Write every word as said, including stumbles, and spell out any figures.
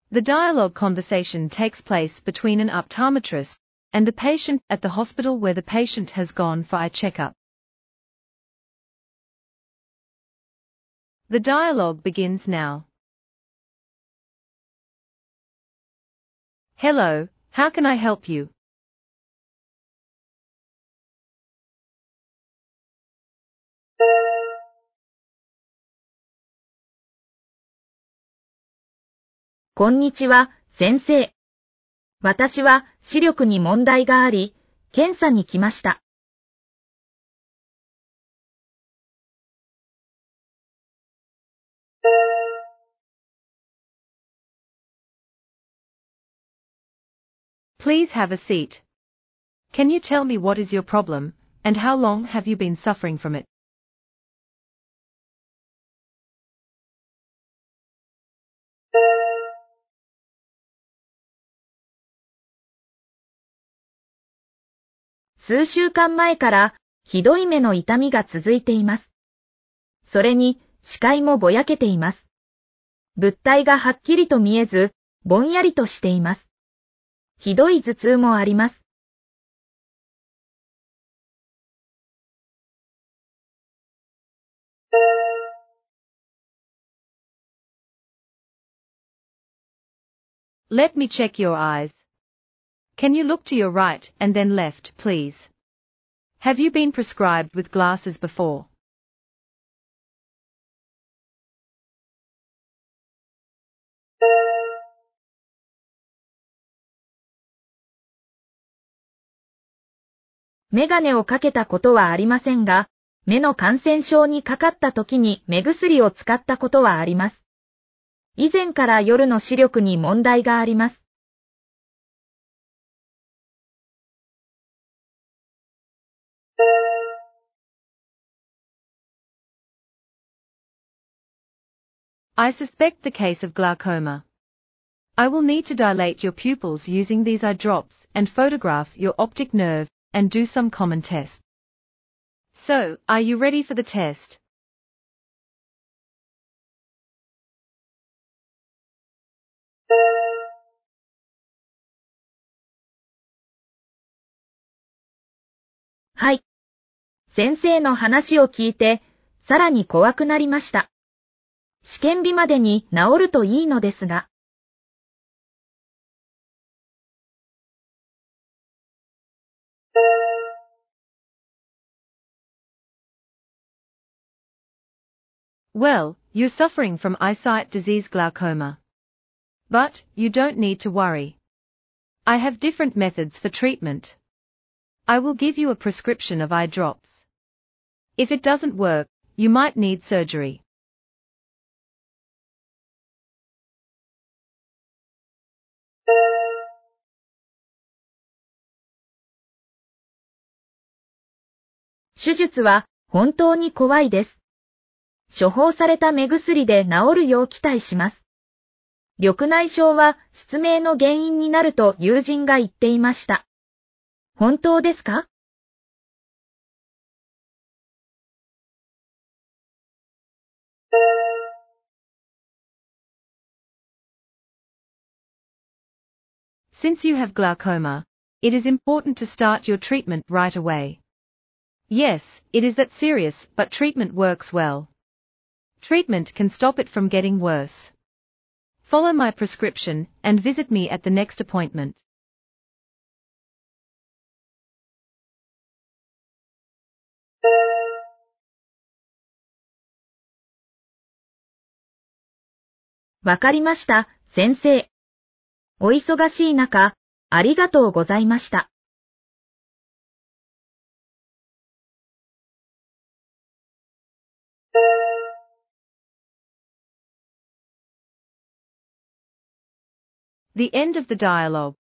The dialogue conversation takes place between an optometrist and the patient at the hospital where the patient has gone for eye checkup. The dialogue begins now. Hello, how can I help you? こんにちは、先生。私は視力に問題があり、検査に来ました。 Please have a seat. Can you tell me what is your problem, and how long have you been suffering from it? 数週間前からひどい目の痛みが続いています。それに視界もぼやけています。物体がはっきりと見えず、ぼんやりとしています。ひどい頭痛もあります。 Let me check your eyes. Can you look to your right and then left, please? Have you been prescribed with glasses before? メガネをかけたことはありませんが、目の感染症にかかった時に目薬を使ったことはあります。以前から夜の視力に問題があります。 I suspect the case of glaucoma. I will need to dilate your pupils using these eye drops and photograph your optic nerve and do some common tests. So, are you ready for the test? 「はい。先生の話を聞いて、さらに怖くなりました。試験日までに治るといいのですが。 Well, you're suffering from eyesight disease glaucoma. But, you don't need to worry. I have different methods for treatment. I will give you a prescription of eye drops. If it doesn't work, you might need surgery. 「手術は本当に怖いです。処方された目薬で治るよう期待します。緑内障は失明の原因になると友人が言っていました。本当ですか？」 Since you have glaucoma, it is important to start your treatment right away. Yes, it is that serious, but treatment works well. Treatment can stop it from getting worse. Follow my prescription and visit me at the next appointment. わかりました、先生。お忙しい中、ありがとうございました。 The end of the dialogue.